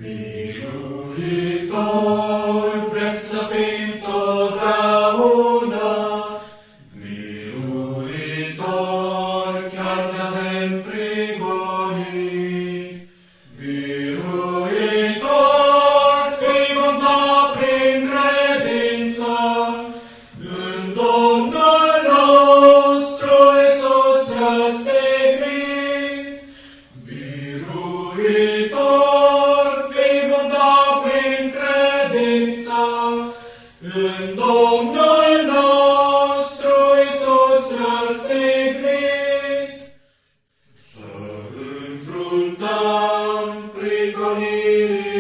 Biruitor, vrem să fim totdeauna, biruitor, chiar ne-avem prigonit. Biruitor, fii vântat prin credință în Domnul nostru Iisus răstignit. Biruitor, fii vântat prin credință în Domnul nostru Iisus răstignit. Să înfruntăm prigonirile